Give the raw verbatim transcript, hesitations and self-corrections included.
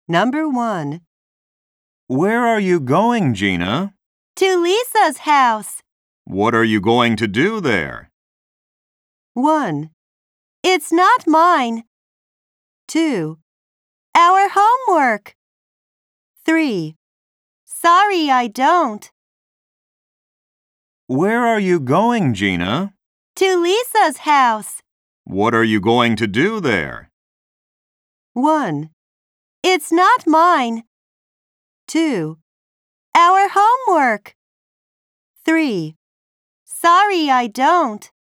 Number one. Where are you going, Gina? To Lisa's house. What are you going to do there? one. It's not mine. two. Our homework. three. Sorry, I don't. Where are you going, Gina? To Lisa's house. What are you going to do there? one. It's not mine. two. Our homework. three. Sorry, I don't.